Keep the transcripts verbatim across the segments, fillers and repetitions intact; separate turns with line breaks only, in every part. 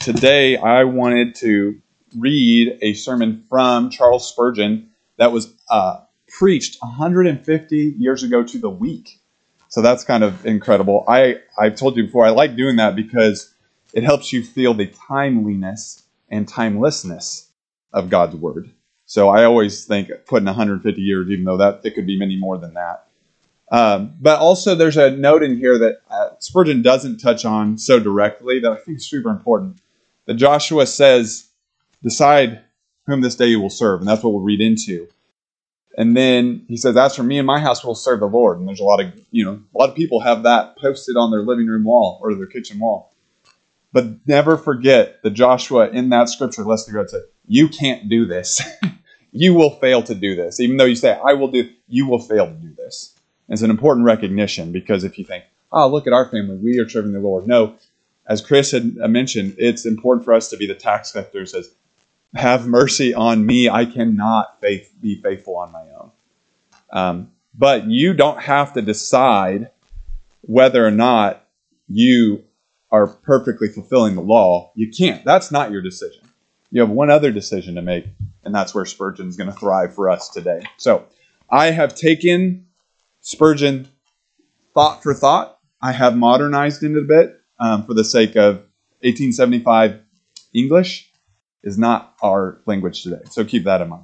Today I wanted to read a sermon from Charles Spurgeon that was uh, preached one hundred fifty years ago to the week. So that's kind of incredible. I, I've told you before, I like doing that because it helps you feel the timeliness and timelessness of God's Word. So I always think putting one hundred fifty years, even though that it could be many more than that. Um, but also there's a note in here that uh, Spurgeon doesn't touch on so directly that I think is super important. That Joshua says, decide whom this day you will serve. And that's what we'll read into. And then he says, as for me and my house, we'll serve the Lord. And there's a lot of, you know, a lot of people have that posted on their living room wall or their kitchen wall. But never forget that Joshua in that scripture, lest the God said, you can't do this. You will fail to do this. Even though you say, I will do, you will fail to do this. And it's an important recognition because if you think, oh, look at our family, we are serving the Lord. No, as Chris had mentioned, it's important for us to be the tax collector who says, have mercy on me. I cannot faith, be faithful on my own. Um, but you don't have to decide whether or not you are perfectly fulfilling the law. You can't. That's not your decision. You have one other decision to make, and that's where Spurgeon is going to thrive for us today. So I have taken Spurgeon thought for thought. I have modernized it a bit um, for the sake of eighteen seventy-five English is not our language today. So keep that in mind.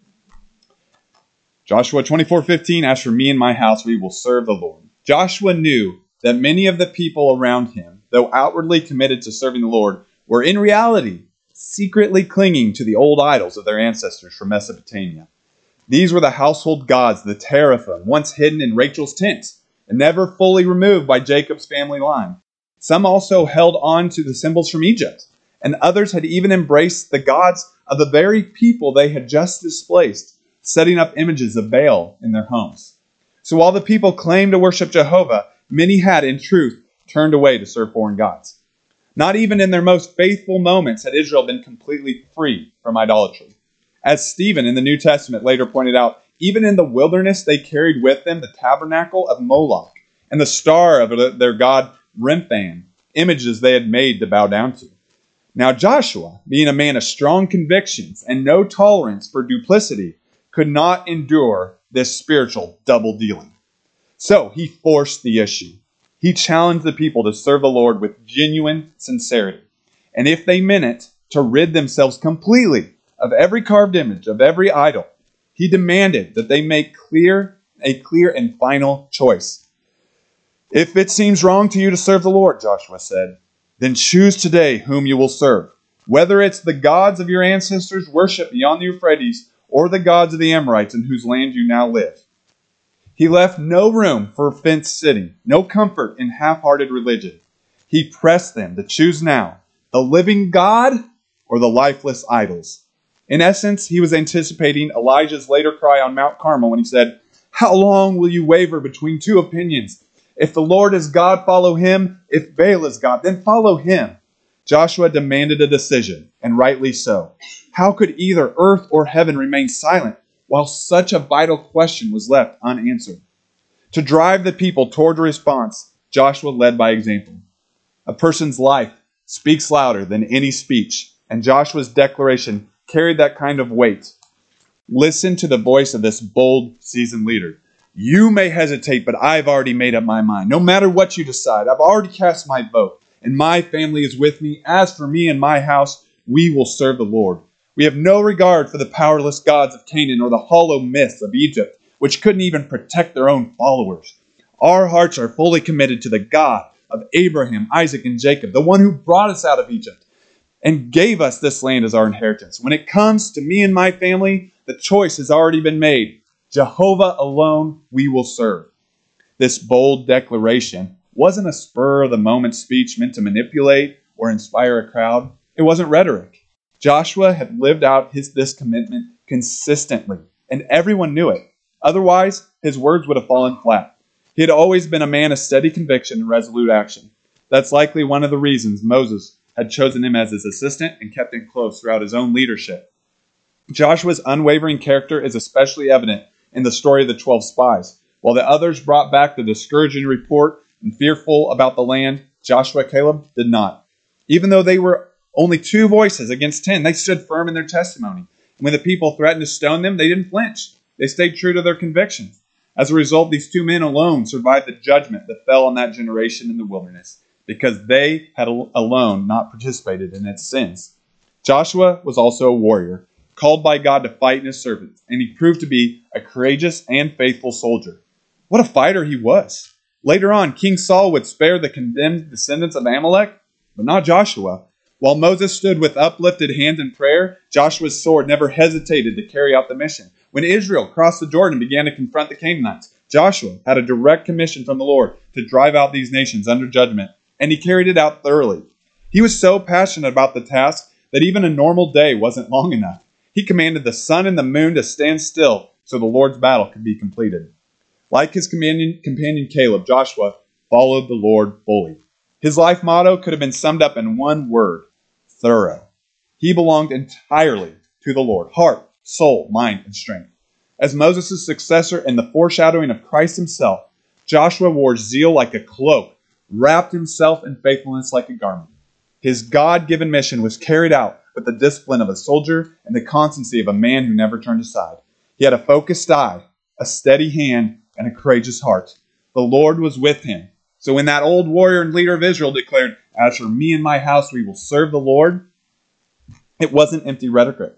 Joshua twenty-four fifteen, as for me and my house, we will serve the Lord. Joshua knew that many of the people around him, though outwardly committed to serving the Lord, were in reality secretly clinging to the old idols of their ancestors from Mesopotamia. These were the household gods, the teraphim, once hidden in Rachel's tent and never fully removed by Jacob's family line. Some also held on to the symbols from Egypt, and others had even embraced the gods of the very people they had just displaced, setting up images of Baal in their homes. So while the people claimed to worship Jehovah, many had, in truth, turned away to serve foreign gods. Not even in their most faithful moments had Israel been completely free from idolatry. As Stephen in the New Testament later pointed out, even in the wilderness they carried with them the tabernacle of Moloch and the star of their god Remphan, images they had made to bow down to. Now Joshua, being a man of strong convictions and no tolerance for duplicity, could not endure this spiritual double-dealing. So he forced the issue. He challenged the people to serve the Lord with genuine sincerity. And if they meant it, to rid themselves completely of every carved image, of every idol, he demanded that they make clear a clear and final choice. If it seems wrong to you to serve the Lord, Joshua said, then choose today whom you will serve, whether it's the gods of your ancestors worshipped beyond the Euphrates or the gods of the Amorites in whose land you now live. He left no room for fence-sitting, no comfort in half-hearted religion. He pressed them to choose now the living God or the lifeless idols. In essence, he was anticipating Elijah's later cry on Mount Carmel when he said, how long will you waver between two opinions? If the Lord is God, follow him. If Baal is God, then follow him. Joshua demanded a decision, and rightly so. How could either earth or heaven remain silent while such a vital question was left unanswered? To drive the people toward a response, Joshua led by example. A person's life speaks louder than any speech, and Joshua's declaration carried that kind of weight. Listen to the voice of this bold, seasoned leader. You may hesitate, but I've already made up my mind. No matter what you decide, I've already cast my vote, and my family is with me. As for me and my house, we will serve the Lord. We have no regard for the powerless gods of Canaan or the hollow myths of Egypt, which couldn't even protect their own followers. Our hearts are fully committed to the God of Abraham, Isaac, and Jacob, the one who brought us out of Egypt and gave us this land as our inheritance. When it comes to me and my family, the choice has already been made. Jehovah alone we will serve. This bold declaration wasn't a spur-of-the-moment speech meant to manipulate or inspire a crowd. It wasn't rhetoric. Joshua had lived out his, this commitment consistently, and everyone knew it. Otherwise, his words would have fallen flat. He had always been a man of steady conviction and resolute action. That's likely one of the reasons Moses had chosen him as his assistant and kept him close throughout his own leadership. Joshua's unwavering character is especially evident in the story of the twelve spies. While the others brought back the discouraging report and fearful about the land, Joshua and Caleb did not. Even though they were Only two voices against ten. They stood firm in their testimony. And when the people threatened to stone them, they didn't flinch. They stayed true to their convictions. As a result, these two men alone survived the judgment that fell on that generation in the wilderness, because they had alone not participated in its sins. Joshua was also a warrior, called by God to fight in his service, and he proved to be a courageous and faithful soldier. What a fighter he was! Later on, King Saul would spare the condemned descendants of Amalek, but not Joshua. While Moses stood with uplifted hands in prayer, Joshua's sword never hesitated to carry out the mission. When Israel crossed the Jordan and began to confront the Canaanites, Joshua had a direct commission from the Lord to drive out these nations under judgment, and he carried it out thoroughly. He was so passionate about the task that even a normal day wasn't long enough. He commanded the sun and the moon to stand still so the Lord's battle could be completed. Like his companion, companion Caleb, Joshua followed the Lord fully. His life motto could have been summed up in one word: thorough. He belonged entirely to the Lord, heart, soul, mind, and strength. As Moses' successor and the foreshadowing of Christ himself, Joshua wore zeal like a cloak, wrapped himself in faithfulness like a garment. His God-given mission was carried out with the discipline of a soldier and the constancy of a man who never turned aside. He had a focused eye, a steady hand, and a courageous heart. The Lord was with him. So when that old warrior and leader of Israel declared, "As for me and my house, we will serve the Lord," it wasn't empty rhetoric.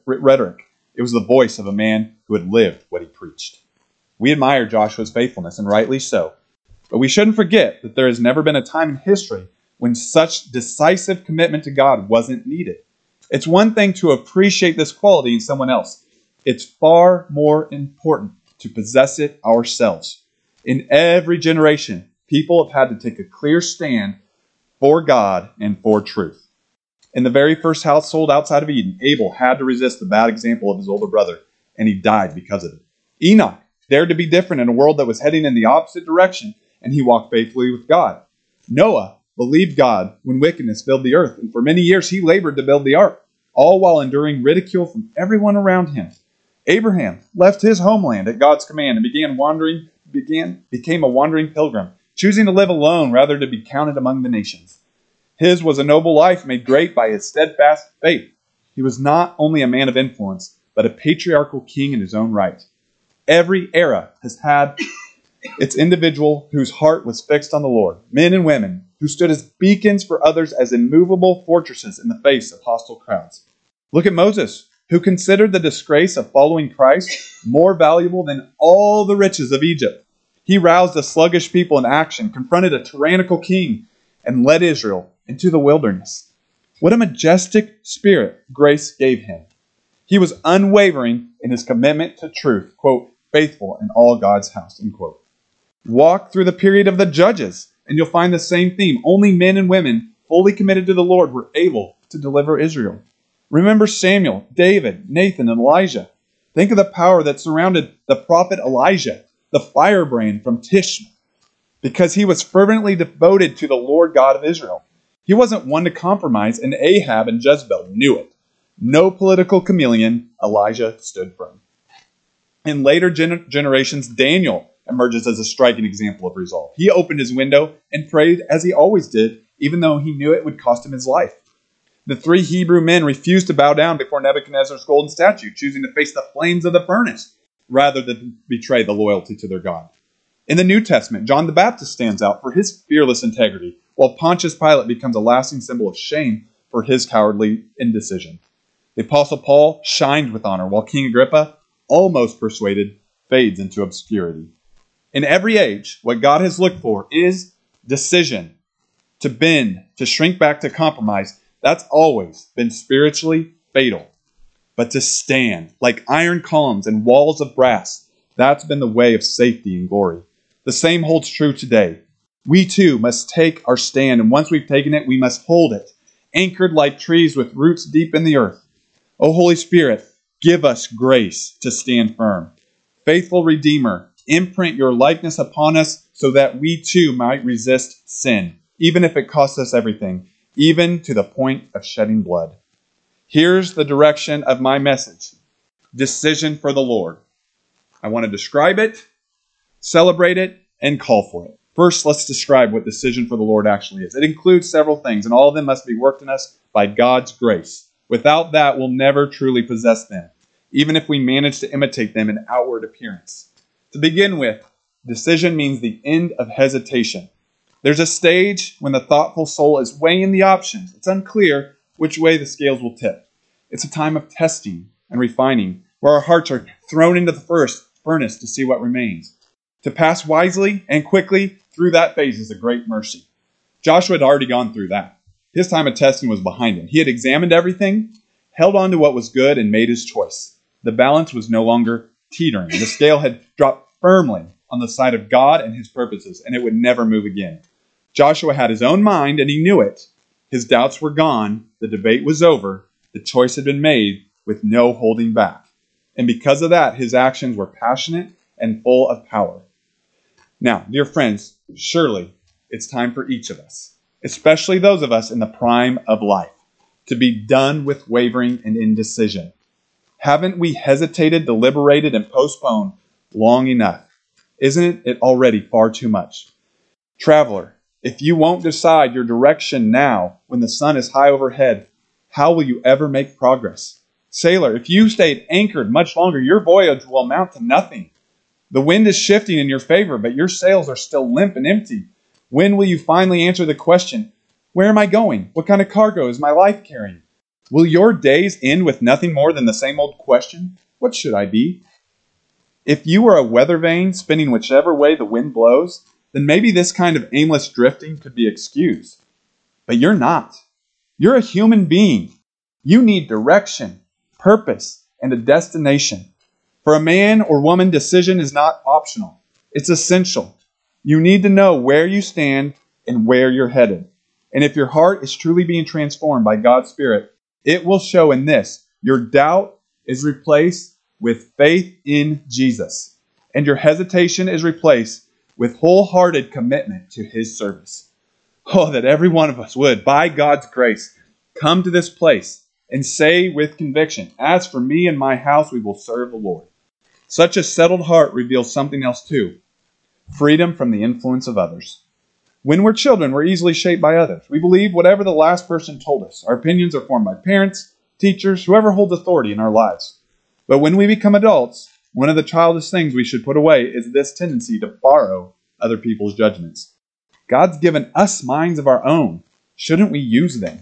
It was the voice of a man who had lived what he preached. We admire Joshua's faithfulness, and rightly so. But we shouldn't forget that there has never been a time in history when such decisive commitment to God wasn't needed. It's one thing to appreciate this quality in someone else. It's far more important to possess it ourselves. In every generation, people have had to take a clear stand for God and for truth. In the very first household outside of Eden, Abel had to resist the bad example of his older brother, and he died because of it. Enoch dared to be different in a world that was heading in the opposite direction, and he walked faithfully with God. Noah believed God when wickedness filled the earth, and for many years he labored to build the ark, all while enduring ridicule from everyone around him. Abraham left his homeland at God's command and began wandering, began, became a wandering pilgrim, choosing to live alone rather than be counted among the nations. His was a noble life made great by his steadfast faith. He was not only a man of influence, but a patriarchal king in his own right. Every era has had its individual whose heart was fixed on the Lord, men and women who stood as beacons for others, as immovable fortresses in the face of hostile crowds. Look at Moses, who considered the disgrace of following Christ more valuable than all the riches of Egypt. He roused a sluggish people in action, confronted a tyrannical king, and led Israel into the wilderness. What a majestic spirit grace gave him. He was unwavering in his commitment to truth, quote, faithful in all God's house, end quote. Walk through the period of the judges, and you'll find the same theme. Only men and women fully committed to the Lord were able to deliver Israel. Remember Samuel, David, Nathan, and Elijah. Think of the power that surrounded the prophet Elijah, the firebrand from Tishma, because he was fervently devoted to the Lord God of Israel. He wasn't one to compromise, and Ahab and Jezebel knew it. No political chameleon, Elijah stood firm. In later gener- generations, Daniel emerges as a striking example of resolve. He opened his window and prayed as he always did, even though he knew it would cost him his life. The three Hebrew men refused to bow down before Nebuchadnezzar's golden statue, choosing to face the flames of the furnace rather than betray the loyalty to their God. In the New Testament, John the Baptist stands out for his fearless integrity, while Pontius Pilate becomes a lasting symbol of shame for his cowardly indecision. The Apostle Paul shined with honor, while King Agrippa, almost persuaded, fades into obscurity. In every age, what God has looked for is decision. To bend, to shrink back, to compromise, that's always been spiritually fatal. But to stand like iron columns and walls of brass, that's been the way of safety and glory. The same holds true today. We too must take our stand, and once we've taken it, we must hold it, anchored like trees with roots deep in the earth. O Holy Spirit, give us grace to stand firm. Faithful Redeemer, imprint your likeness upon us so that we too might resist sin, even if it costs us everything, even to the point of shedding blood. Here's the direction of my message. Decision for the Lord. I want to describe it, celebrate it, and call for it. First, let's describe what decision for the Lord actually is. It includes several things, and all of them must be worked in us by God's grace. Without that, we'll never truly possess them, even if we manage to imitate them in outward appearance. To begin with, decision means the end of hesitation. There's a stage when the thoughtful soul is weighing the options. It's unclear which way the scales will tip. It's a time of testing and refining, where our hearts are thrown into the first furnace to see what remains. To pass wisely and quickly through that phase is a great mercy. Joshua had already gone through that. His time of testing was behind him. He had examined everything, held on to what was good, and made his choice. The balance was no longer teetering. The scale had dropped firmly on the side of God and his purposes, and it would never move again. Joshua had his own mind, and he knew it. His doubts were gone. The debate was over. The choice had been made with no holding back. And because of that, his actions were passionate and full of power. Now, dear friends, surely it's time for each of us, especially those of us in the prime of life, to be done with wavering and indecision. Haven't we hesitated, deliberated, and postponed long enough? Isn't it already far too much? Traveler, if you won't decide your direction now when the sun is high overhead, how will you ever make progress? Sailor, if you stayed anchored much longer, your voyage will amount to nothing. The wind is shifting in your favor, but your sails are still limp and empty. When will you finally answer the question, where am I going? What kind of cargo is my life carrying? Will your days end with nothing more than the same old question, what should I be? If you were a weather vane spinning whichever way the wind blows, then maybe this kind of aimless drifting could be excused. But you're not. You're a human being. You need direction, purpose, and a destination. For a man or woman, decision is not optional. It's essential. You need to know where you stand and where you're headed. And if your heart is truly being transformed by God's Spirit, it will show in this. Your doubt is replaced with faith in Jesus. And your hesitation is replaced with wholehearted commitment to His service. Oh, that every one of us would, by God's grace, come to this place and say with conviction, as for me and my house, we will serve the Lord. Such a settled heart reveals something else too. Freedom from the influence of others. When we're children, we're easily shaped by others. We believe whatever the last person told us. Our opinions are formed by parents, teachers, whoever holds authority in our lives. But when we become adults, one of the childish things we should put away is this tendency to borrow other people's judgments. God's given us minds of our own. Shouldn't we use them?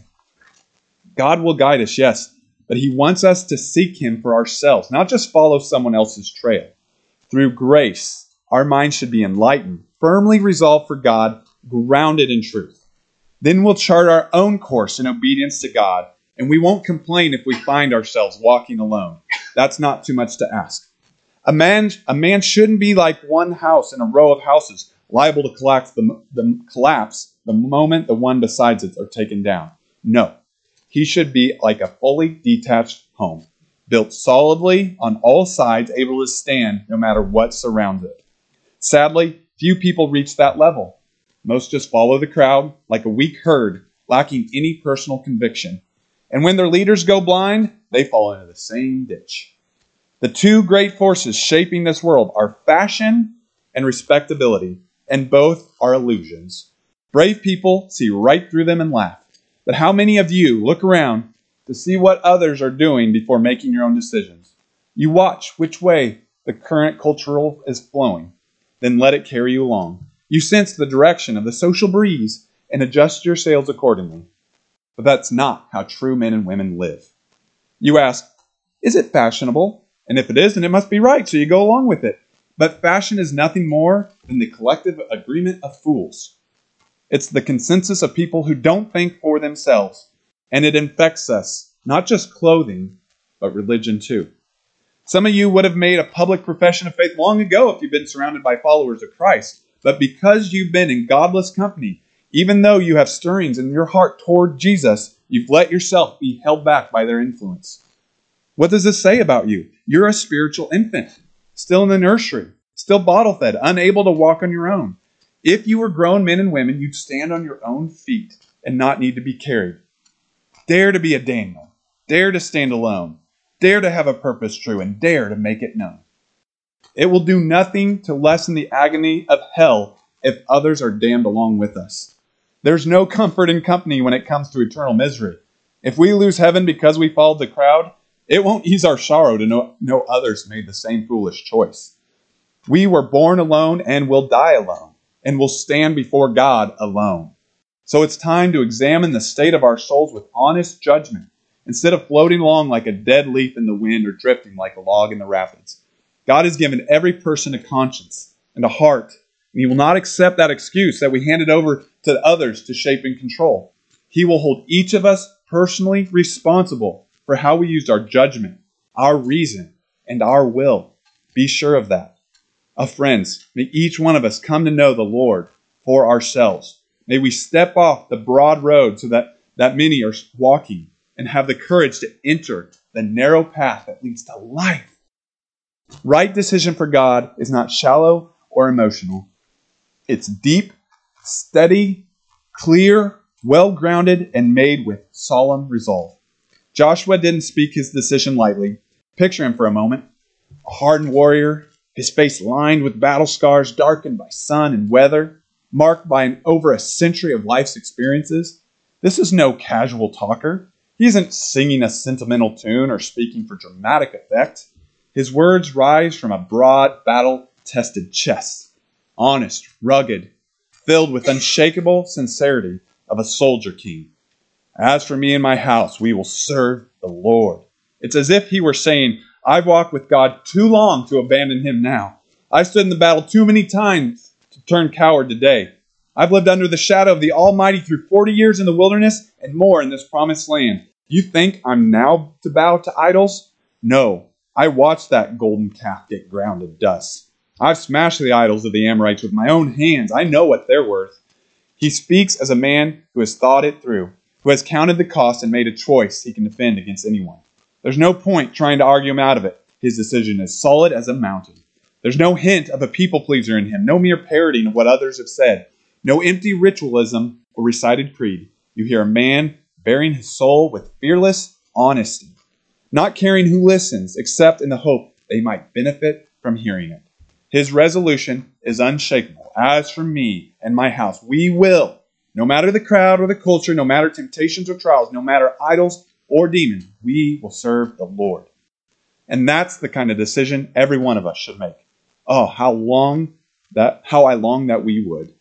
God will guide us, yes, but He wants us to seek Him for ourselves, not just follow someone else's trail. Through grace, our minds should be enlightened, firmly resolved for God, grounded in truth. Then we'll chart our own course in obedience to God, and we won't complain if we find ourselves walking alone. That's not too much to ask. A man, a man shouldn't be like one house in a row of houses, liable to collapse the, the, collapse the moment the one beside it are taken down. No, he should be like a fully detached home, built solidly on all sides, able to stand no matter what surrounds it. Sadly, few people reach that level. Most just follow the crowd like a weak herd, lacking any personal conviction. And when their leaders go blind, they fall into the same ditch. The two great forces shaping this world are fashion and respectability, and both are illusions. Brave people see right through them and laugh. But how many of you look around to see what others are doing before making your own decisions? You watch which way the current cultural is flowing, then let it carry you along. You sense the direction of the social breeze and adjust your sails accordingly. But that's not how true men and women live. You ask, is it fashionable? And if it is, then it must be right, so you go along with it. But fashion is nothing more than the collective agreement of fools. It's the consensus of people who don't think for themselves. And it infects us, not just clothing, but religion too. Some of you would have made a public profession of faith long ago if you've been surrounded by followers of Christ. But because you've been in godless company, even though you have stirrings in your heart toward Jesus, you've let yourself be held back by their influence. What does this say about you? You're a spiritual infant, still in the nursery, still bottle-fed, unable to walk on your own. If you were grown men and women, you'd stand on your own feet and not need to be carried. Dare to be a Daniel. Dare to stand alone. Dare to have a purpose true, and dare to make it known. It will do nothing to lessen the agony of hell if others are damned along with us. There's no comfort in company when it comes to eternal misery. If we lose heaven because we followed the crowd, it won't ease our sorrow to know, know others made the same foolish choice. We were born alone and will die alone, and will stand before God alone. So it's time to examine the state of our souls with honest judgment, instead of floating along like a dead leaf in the wind or drifting like a log in the rapids. God has given every person a conscience and a heart, and He will not accept that excuse that we hand it over to others to shape and control. He will hold each of us personally responsible for how we used our judgment, our reason, and our will. Be sure of that. Uh, friends, may each one of us come to know the Lord for ourselves. May we step off the broad road so that, that many are walking, and have the courage to enter the narrow path that leads to life. Right decision for God is not shallow or emotional. It's deep, steady, clear, well-grounded, and made with solemn resolve. Joshua didn't speak his decision lightly. Picture him for a moment. A hardened warrior, his face lined with battle scars, darkened by sun and weather, marked by an over a century of life's experiences. This is no casual talker. He isn't singing a sentimental tune or speaking for dramatic effect. His words rise from a broad, battle-tested chest, honest, rugged, filled with unshakable sincerity of a soldier king. As for me and my house, we will serve the Lord. It's as if he were saying, I've walked with God too long to abandon Him now. I stood in the battle too many times to turn coward today. I've lived under the shadow of the Almighty through forty years in the wilderness and more in this promised land. You think I'm now to bow to idols? No, I watched that golden calf get ground to dust. I've smashed the idols of the Amorites with my own hands. I know what they're worth. He speaks as a man who has thought it through, who has counted the cost and made a choice he can defend against anyone. There's no point trying to argue him out of it. His decision is solid as a mountain. There's no hint of a people pleaser in him, no mere parroting of what others have said, no empty ritualism or recited creed. You hear a man bearing his soul with fearless honesty, not caring who listens, except in the hope they might benefit from hearing it. His resolution is unshakable. As for me and my house, we will, no matter the crowd or the culture, no matter temptations or trials, no matter idols or demons, we will serve the Lord. And that's the kind of decision every one of us should make. Oh, how long that, how I long that we would.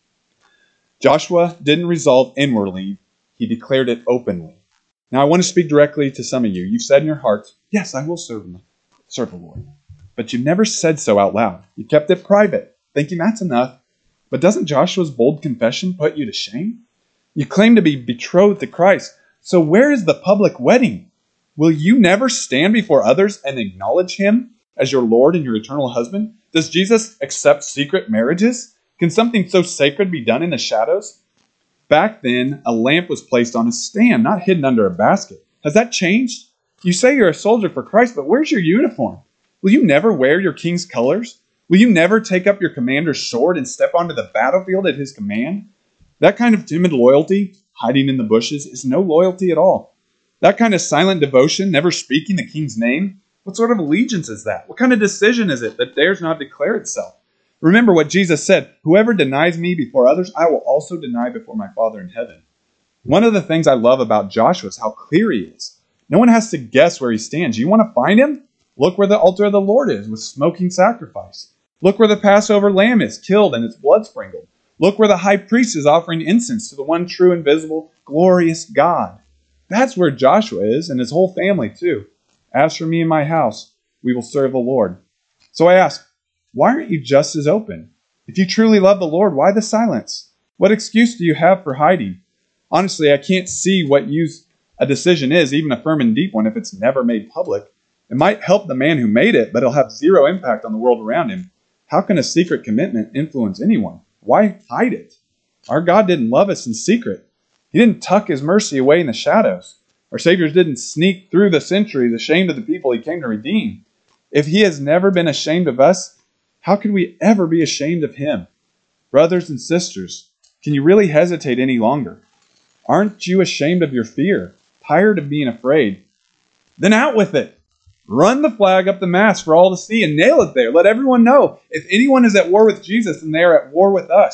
Joshua didn't resolve inwardly. He declared it openly. Now I want to speak directly to some of you. You've said in your hearts, yes, I will serve him, serve the Lord. But you never said so out loud. You kept it private, thinking that's enough. But doesn't Joshua's bold confession put you to shame? You claim to be betrothed to Christ. So where is the public wedding? Will you never stand before others and acknowledge Him as your Lord and your eternal husband? Does Jesus accept secret marriages? Can something so sacred be done in the shadows? Back then, a lamp was placed on a stand, not hidden under a basket. Has that changed? You say you're a soldier for Christ, but where's your uniform? Will you never wear your king's colors? Will you never take up your commander's sword and step onto the battlefield at his command? That kind of timid loyalty, hiding in the bushes, is no loyalty at all. That kind of silent devotion, never speaking the king's name, what sort of allegiance is that? What kind of decision is it that dares not declare itself? Remember what Jesus said, whoever denies me before others, I will also deny before my Father in heaven. One of the things I love about Joshua is how clear he is. No one has to guess where he stands. You want to find him? Look where the altar of the Lord is with smoking sacrifice. Look where the Passover lamb is killed and its blood sprinkled. Look where the high priest is offering incense to the one true, invisible, glorious God. That's where Joshua is, and his whole family too. As for me and my house, we will serve the Lord. So I ask, why aren't you just as open? If you truly love the Lord, why the silence? What excuse do you have for hiding? Honestly, I can't see what use a decision is, even a firm and deep one, if it's never made public. It might help the man who made it, but it'll have zero impact on the world around him. How can a secret commitment influence anyone? Why hide it? Our God didn't love us in secret. He didn't tuck His mercy away in the shadows. Our Savior didn't sneak through the centuries ashamed of the people He came to redeem. If He has never been ashamed of us, how could we ever be ashamed of Him? Brothers and sisters, can you really hesitate any longer? Aren't you ashamed of your fear, tired of being afraid? Then out with it. Run the flag up the mast for all to see and nail it there. Let everyone know. If anyone is at war with Jesus, then they are at war with us.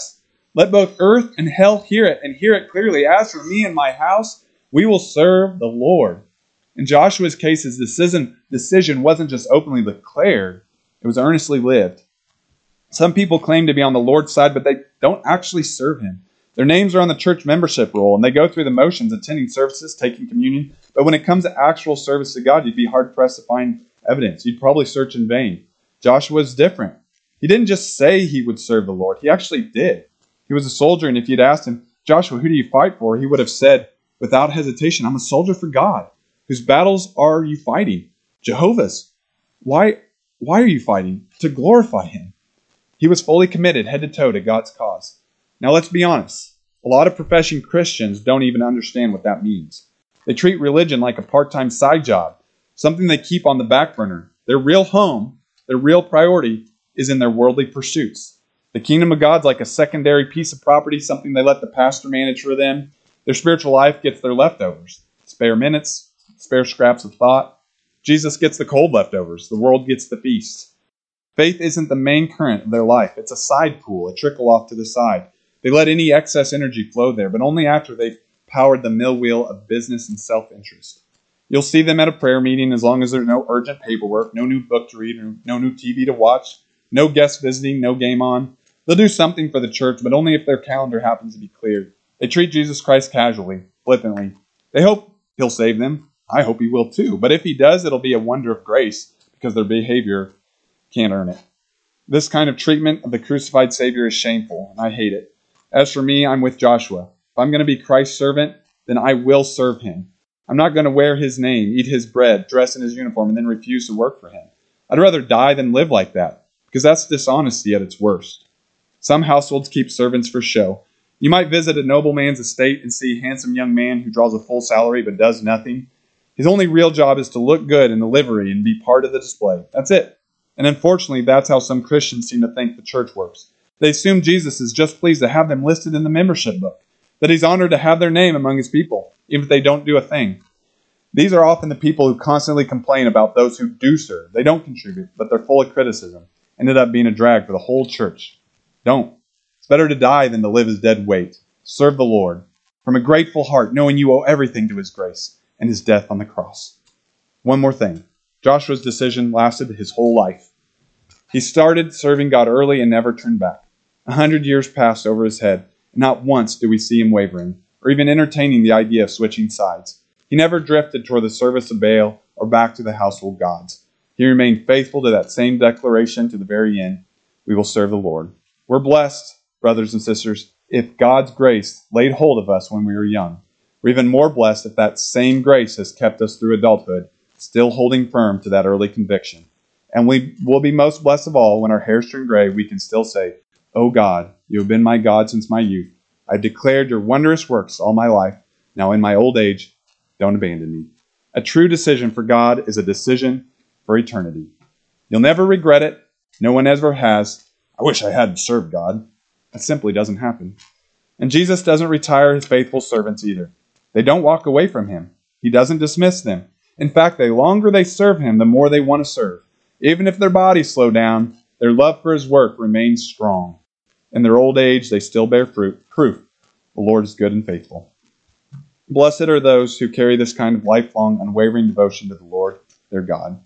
Let both earth and hell hear it, and hear it clearly. As for me and my house, we will serve the Lord. In Joshua's case, his decision, decision wasn't just openly declared, it was earnestly lived. Some people claim to be on the Lord's side, but they don't actually serve him. Their names are on the church membership roll, and they go through the motions, attending services, taking communion. But when it comes to actual service to God, you'd be hard-pressed to find evidence. You'd probably search in vain. Joshua's different. He didn't just say he would serve the Lord. He actually did. He was a soldier, and if you'd asked him, Joshua, who do you fight for? He would have said, without hesitation, I'm a soldier for God. Whose battles are you fighting? Jehovah's. Why, why are you fighting? To glorify him. He was fully committed, head to toe, to God's cause. Now let's be honest. A lot of professing Christians don't even understand what that means. They treat religion like a part-time side job, something they keep on the back burner. Their real home, their real priority, is in their worldly pursuits. The kingdom of God's like a secondary piece of property, something they let the pastor manage for them. Their spiritual life gets their leftovers, spare minutes, spare scraps of thought. Jesus gets the cold leftovers. The world gets the feast. Faith isn't the main current of their life. It's a side pool, a trickle off to the side. They let any excess energy flow there, but only after they've powered the mill wheel of business and self-interest. You'll see them at a prayer meeting as long as there's no urgent paperwork, no new book to read, no new T V to watch, no guest visiting, no game on. They'll do something for the church, but only if their calendar happens to be cleared. They treat Jesus Christ casually, flippantly. They hope he'll save them. I hope he will too. But if he does, it'll be a wonder of grace because their behavior can't earn it. This kind of treatment of the crucified Savior is shameful, and I hate it. As for me, I'm with Joshua. If I'm going to be Christ's servant, then I will serve him. I'm not going to wear his name, eat his bread, dress in his uniform, and then refuse to work for him. I'd rather die than live like that, because that's dishonesty at its worst. Some households keep servants for show. You might visit a nobleman's estate and see a handsome young man who draws a full salary but does nothing. His only real job is to look good in the livery and be part of the display. That's it. And unfortunately, that's how some Christians seem to think the church works. They assume Jesus is just pleased to have them listed in the membership book, that he's honored to have their name among his people, even if they don't do a thing. These are often the people who constantly complain about those who do serve. They don't contribute, but they're full of criticism. Ended up being a drag for the whole church. Don't. It's better to die than to live as dead weight. Serve the Lord from a grateful heart, knowing you owe everything to his grace and his death on the cross. One more thing. Joshua's decision lasted his whole life. He started serving God early and never turned back. A hundred years passed over his head, and not once do we see him wavering, or even entertaining the idea of switching sides. He never drifted toward the service of Baal or back to the household gods. He remained faithful to that same declaration to the very end. We will serve the Lord. We're blessed, brothers and sisters, if God's grace laid hold of us when we were young. We're even more blessed if that same grace has kept us through adulthood, still holding firm to that early conviction. And we will be most blessed of all when our hairs turn gray, we can still say, O God, you have been my God since my youth. I've declared your wondrous works all my life. Now in my old age, don't abandon me. A true decision for God is a decision for eternity. You'll never regret it. No one ever has. I wish I hadn't served God. That simply doesn't happen. And Jesus doesn't retire his faithful servants either. They don't walk away from him. He doesn't dismiss them. In fact, the longer they serve him, the more they want to serve. Even if their bodies slow down, their love for his work remains strong. In their old age, they still bear fruit, proof the Lord is good and faithful. Blessed are those who carry this kind of lifelong, unwavering devotion to the Lord, their God.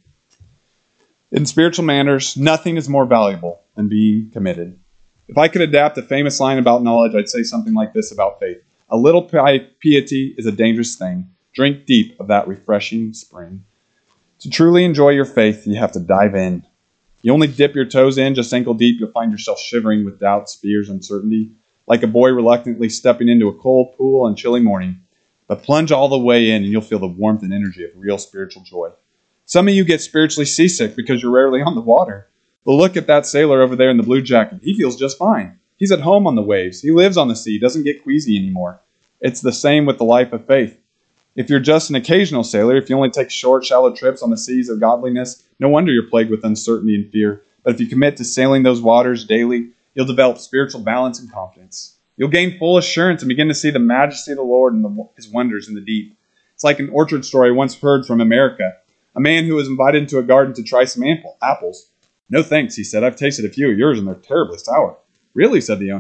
In spiritual matters, nothing is more valuable than being committed. If I could adapt a famous line about knowledge, I'd say something like this about faith. A little piety is a dangerous thing. Drink deep of that refreshing spring. To truly enjoy your faith, you have to dive in. You only dip your toes in just ankle deep, you'll find yourself shivering with doubts, fears, uncertainty, like a boy reluctantly stepping into a cold pool on a chilly morning. But plunge all the way in and you'll feel the warmth and energy of real spiritual joy. Some of you get spiritually seasick because you're rarely on the water. But look at that sailor over there in the blue jacket. He feels just fine. He's at home on the waves. He lives on the sea, doesn't get queasy anymore. It's the same with the life of faith. If you're just an occasional sailor, if you only take short, shallow trips on the seas of godliness, no wonder you're plagued with uncertainty and fear. But if you commit to sailing those waters daily, you'll develop spiritual balance and confidence. You'll gain full assurance and begin to see the majesty of the Lord and the, his wonders in the deep. It's like an orchard story I once heard from America. A man who was invited into a garden to try some apple, apples. No thanks, he said. I've tasted a few of yours and they're terribly sour. Really, said the owner.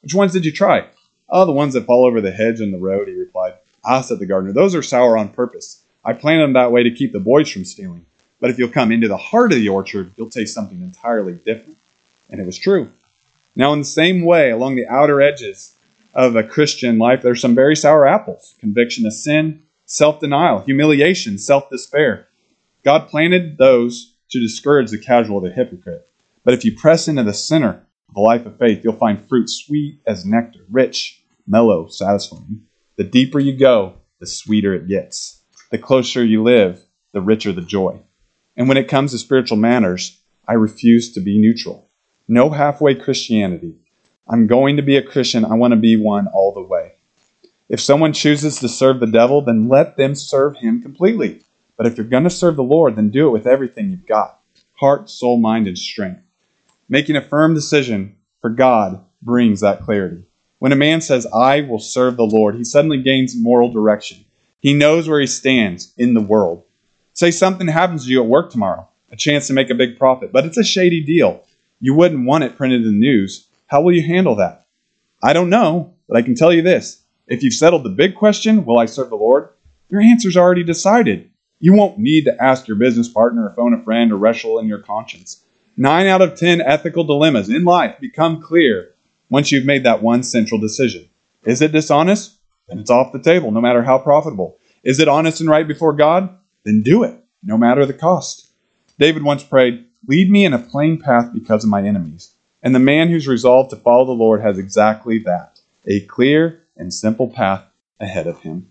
Which ones did you try? Oh, the ones that fall over the hedge in the road, he replied. Ah, said the gardener, those are sour on purpose. I planted them that way to keep the boys from stealing. But if you'll come into the heart of the orchard, you'll taste something entirely different. And it was true. Now, in the same way, along the outer edges of a Christian life, there's some very sour apples. Conviction of sin, self-denial, humiliation, self-despair. God planted those to discourage the casual or the hypocrite. But if you press into the center of a life of faith, you'll find fruit sweet as nectar, rich, mellow, satisfying. The deeper you go, the sweeter it gets. The closer you live, the richer the joy. And when it comes to spiritual matters, I refuse to be neutral. No halfway Christianity. I'm going to be a Christian. I want to be one all the way. If someone chooses to serve the devil, then let them serve him completely. But if you're going to serve the Lord, then do it with everything you've got. Heart, soul, mind, and strength. Making a firm decision for God brings that clarity. When a man says, I will serve the Lord, he suddenly gains moral direction. He knows where he stands in the world. Say something happens to you at work tomorrow, a chance to make a big profit, but it's a shady deal. You wouldn't want it printed in the news. How will you handle that? I don't know, but I can tell you this. If you've settled the big question, will I serve the Lord? Your answer's already decided. You won't need to ask your business partner or phone a friend or wrestle in your conscience. Nine out of ten ethical dilemmas in life become clear once you've made that one central decision. Is it dishonest? Then it's off the table, no matter how profitable. Is it honest and right before God? Then do it, no matter the cost. David once prayed, lead me in a plain path because of my enemies. And the man who's resolved to follow the Lord has exactly that, a clear and simple path ahead of him.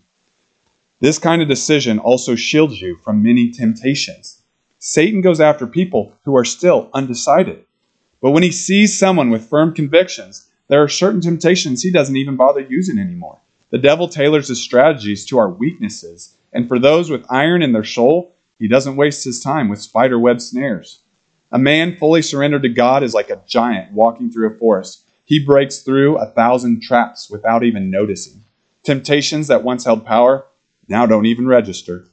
This kind of decision also shields you from many temptations. Satan goes after people who are still undecided. But when he sees someone with firm convictions, there are certain temptations he doesn't even bother using anymore. The devil tailors his strategies to our weaknesses, and for those with iron in their soul, he doesn't waste his time with spiderweb snares. A man fully surrendered to God is like a giant walking through a forest. He breaks through a thousand traps without even noticing. Temptations that once held power now don't even register.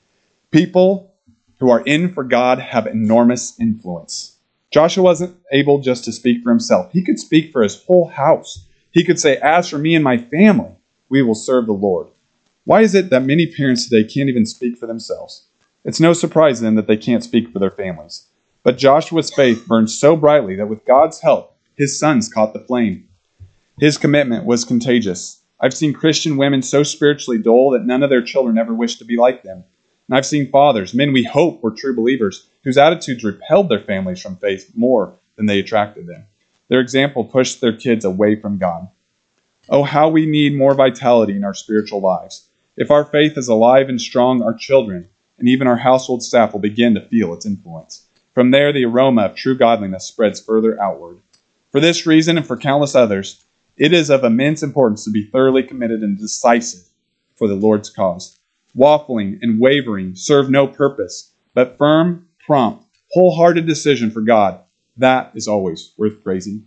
People who are in for God have enormous influence. Joshua wasn't able just to speak for himself. He could speak for his whole house. He could say, as for me and my family, we will serve the Lord. Why is it that many parents today can't even speak for themselves? It's no surprise then that they can't speak for their families. But Joshua's faith burned so brightly that with God's help, his sons caught the flame. His commitment was contagious. I've seen Christian women so spiritually dull that none of their children ever wished to be like them. And I've seen fathers, men we hope were true believers, whose attitudes repelled their families from faith more than they attracted them. Their example pushed their kids away from God. Oh, how we need more vitality in our spiritual lives. If our faith is alive and strong, our children and even our household staff will begin to feel its influence. From there, the aroma of true godliness spreads further outward. For this reason and for countless others, it is of immense importance to be thoroughly committed and decisive for the Lord's cause. Waffling and wavering serve no purpose, but firm, prompt, wholehearted decision for God, that is always worth praising.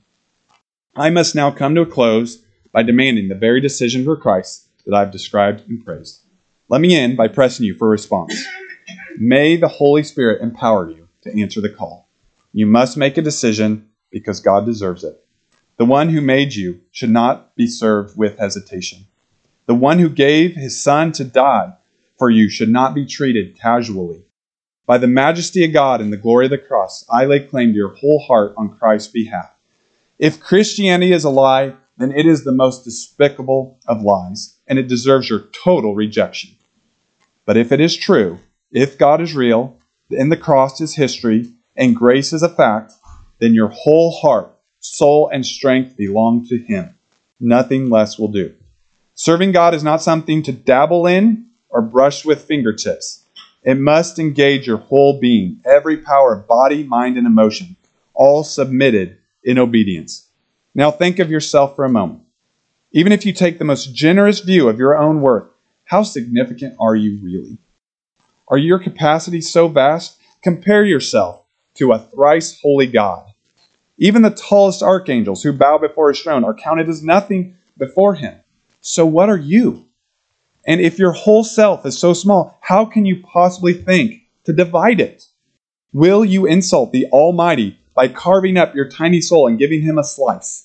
I must now come to a close by demanding the very decision for Christ that I've described and praised. Let me end by pressing you for a response. May the Holy Spirit empower you to answer the call. You must make a decision because God deserves it. The one who made you should not be served with hesitation. The one who gave his Son to die for you should not be treated casually. By the majesty of God and the glory of the cross, I lay claim to your whole heart on Christ's behalf. If Christianity is a lie, then it is the most despicable of lies, and it deserves your total rejection. But if it is true, if God is real, and the cross is history, and grace is a fact, then your whole heart, soul, and strength belong to Him. Nothing less will do. Serving God is not something to dabble in or brush with fingertips. It must engage your whole being, every power of body, mind, and emotion, all submitted in obedience. Now think of yourself for a moment. Even if you take the most generous view of your own worth, how significant are you really? Are your capacities so vast? Compare yourself to a thrice holy God. Even the tallest archangels who bow before His throne are counted as nothing before Him. So what are you? And if your whole self is so small, how can you possibly think to divide it? Will you insult the Almighty by carving up your tiny soul and giving Him a slice?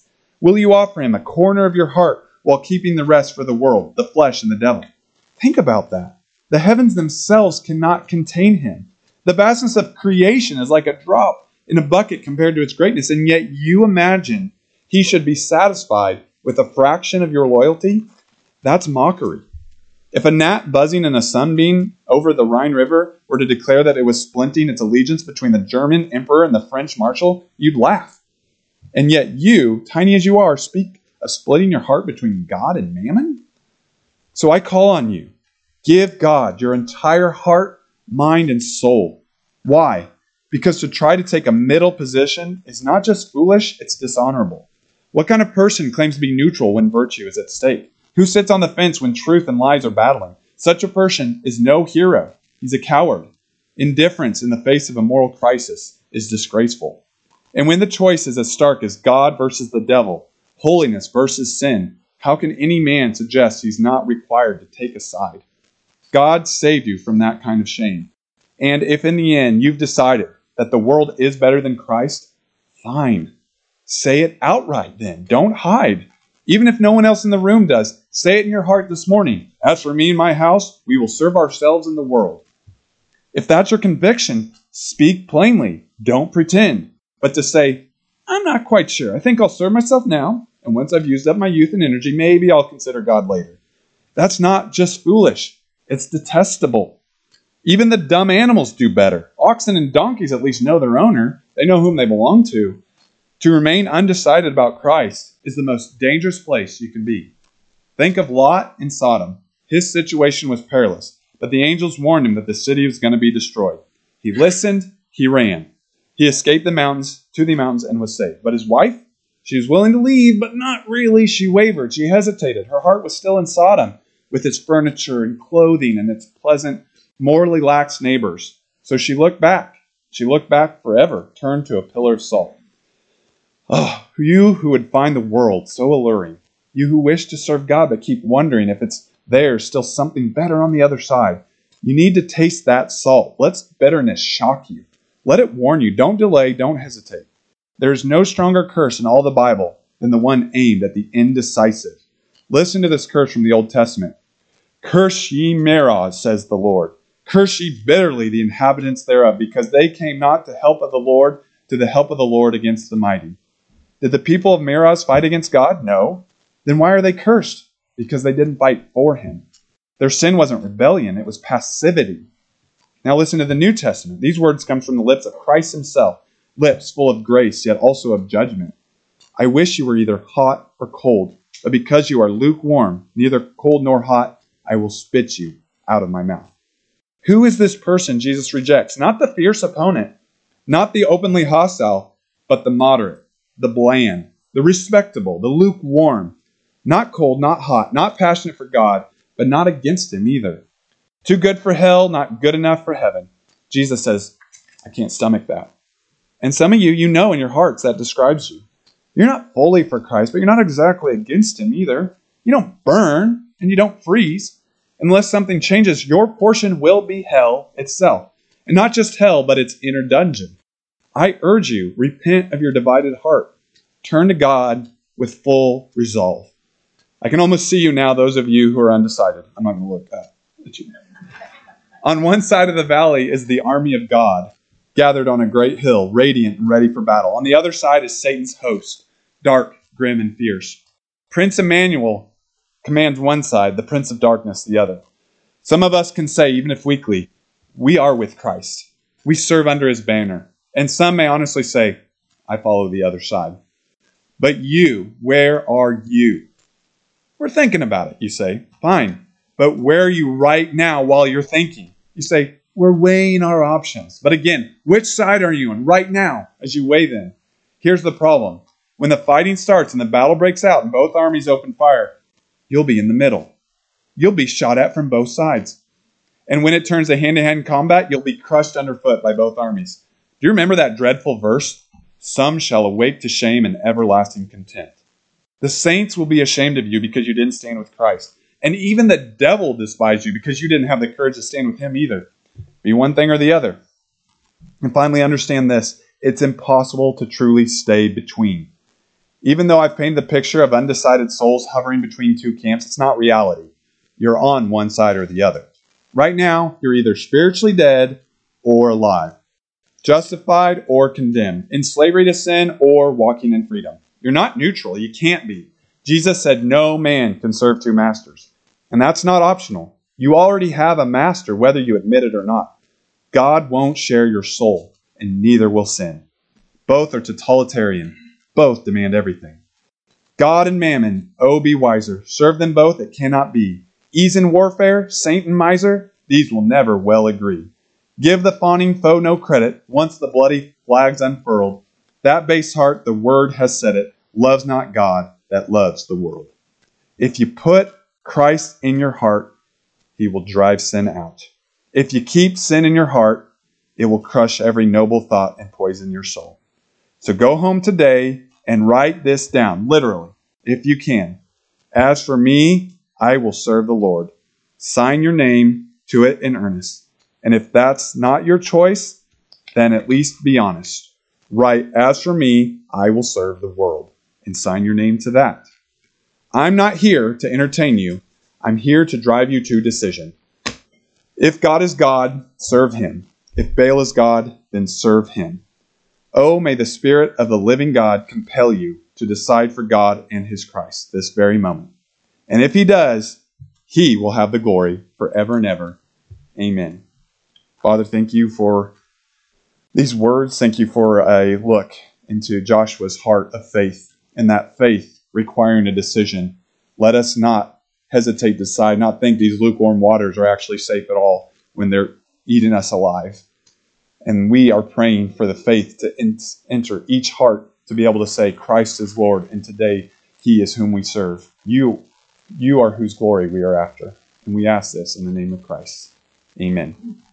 Will you offer him a corner of your heart while keeping the rest for the world, the flesh, and the devil? Think about that. The heavens themselves cannot contain him. The vastness of creation is like a drop in a bucket compared to its greatness, and yet you imagine he should be satisfied with a fraction of your loyalty? That's mockery. If a gnat buzzing in a sunbeam over the Rhine River were to declare that it was splitting its allegiance between the German emperor and the French marshal, you'd laugh. And yet you, tiny as you are, speak of splitting your heart between God and mammon? So I call on you, give God your entire heart, mind, and soul. Why? Because to try to take a middle position is not just foolish, it's dishonorable. What kind of person claims to be neutral when virtue is at stake? Who sits on the fence when truth and lies are battling? Such a person is no hero. He's a coward. Indifference in the face of a moral crisis is disgraceful. And when the choice is as stark as God versus the devil, holiness versus sin, how can any man suggest he's not required to take a side? God saved you from that kind of shame. And if in the end you've decided that the world is better than Christ, fine. Say it outright then. Don't hide. Even if no one else in the room does, say it in your heart this morning. As for me and my house, we will serve ourselves in the world. If that's your conviction, speak plainly. Don't pretend. But to say, I'm not quite sure. I think I'll serve myself now, and once I've used up my youth and energy, maybe I'll consider God later. That's not just foolish. It's detestable. Even the dumb animals do better. Oxen and donkeys at least know their owner. They know whom they belong to. To remain undecided about Christ is the most dangerous place you can be. Think of Lot in Sodom. His situation was perilous, but the angels warned him that the city was going to be destroyed. He listened, he ran. He escaped the mountains, to the mountains, and was saved. But his wife, she was willing to leave, but not really. She wavered. She hesitated. Her heart was still in Sodom, with its furniture and clothing and its pleasant, morally lax neighbors. So she looked back. She looked back forever, turned to a pillar of salt. Oh, you who would find the world so alluring, you who wish to serve God but keep wondering if it's there still something better on the other side, you need to taste that salt. Let bitterness shock you. Let it warn you. Don't delay. Don't hesitate. There is no stronger curse in all the Bible than the one aimed at the indecisive. Listen to this curse from the Old Testament. Curse ye Meroz, says the Lord. Curse ye bitterly the inhabitants thereof, because they came not to help of the Lord, to the help of the Lord against the mighty. Did the people of Meroz fight against God? No. Then why are they cursed? Because they didn't fight for him. Their sin wasn't rebellion, it was passivity. Now listen to the New Testament. These words come from the lips of Christ himself, lips full of grace, yet also of judgment. I wish you were either hot or cold, but because you are lukewarm, neither cold nor hot, I will spit you out of my mouth. Who is this person Jesus rejects? Not the fierce opponent, not the openly hostile, but the moderate, the bland, the respectable, the lukewarm. Not cold, not hot, not passionate for God, but not against him either. Too good for hell, not good enough for heaven. Jesus says, I can't stomach that. And some of you, you know in your hearts that describes you. You're not fully for Christ, but you're not exactly against him either. You don't burn and you don't freeze. Unless something changes, your portion will be hell itself. And not just hell, but its inner dungeon. I urge you, repent of your divided heart. Turn to God with full resolve. I can almost see you now, those of you who are undecided. I'm not going to look up at you. On one side of the valley is the army of God, gathered on a great hill, radiant and ready for battle. On the other side is Satan's host, dark, grim, and fierce. Prince Emmanuel commands one side, the prince of darkness the other. Some of us can say, even if weakly, we are with Christ. We serve under his banner. And some may honestly say, I follow the other side. But you, where are you? We're thinking about it, you say. Fine. But where are you right now while you're thinking? You say, we're weighing our options. But again, which side are you on right now as you weigh them? Here's the problem. When the fighting starts and the battle breaks out and both armies open fire, you'll be in the middle. You'll be shot at from both sides. And when it turns to hand-to-hand combat, you'll be crushed underfoot by both armies. Do you remember that dreadful verse? Some shall awake to shame and everlasting contempt. The saints will be ashamed of you because you didn't stand with Christ. And even the devil despised you because you didn't have the courage to stand with him either. Be one thing or the other. And finally, understand this. It's impossible to truly stay between. Even though I've painted the picture of undecided souls hovering between two camps, it's not reality. You're on one side or the other. Right now, you're either spiritually dead or alive, justified or condemned, in slavery to sin or walking in freedom. You're not neutral. You can't be. Jesus said no man can serve two masters. And that's not optional. You already have a master, whether you admit it or not. God won't share your soul, and neither will sin. Both are totalitarian. Both demand everything. God and mammon, oh, be wiser. Serve them both, it cannot be. Ease in warfare, saint and miser, these will never well agree. Give the fawning foe no credit, once the bloody flag's unfurled. That base heart, the word has said it, loves not God, that loves the world. If you put Christ in your heart, he will drive sin out. If you keep sin in your heart, it will crush every noble thought and poison your soul. So go home today and write this down, literally, if you can. As for me, I will serve the Lord. Sign your name to it in earnest. And if that's not your choice, then at least be honest. Write, as for me, I will serve the world. And sign your name to that. I'm not here to entertain you. I'm here to drive you to decision. If God is God, serve him. If Baal is God, then serve him. Oh, may the Spirit of the living God compel you to decide for God and his Christ this very moment. And if he does, he will have the glory forever and ever. Amen. Father, thank you for these words. Thank you for a look into Joshua's heart of faith, and that faith requiring a decision. Let us not hesitate to decide, not think these lukewarm waters are actually safe at all when they're eating us alive. And we are praying for the faith to enter each heart to be able to say, Christ is Lord, and today he is whom we serve. You, you are whose glory we are after. And we ask this in the name of Christ. Amen.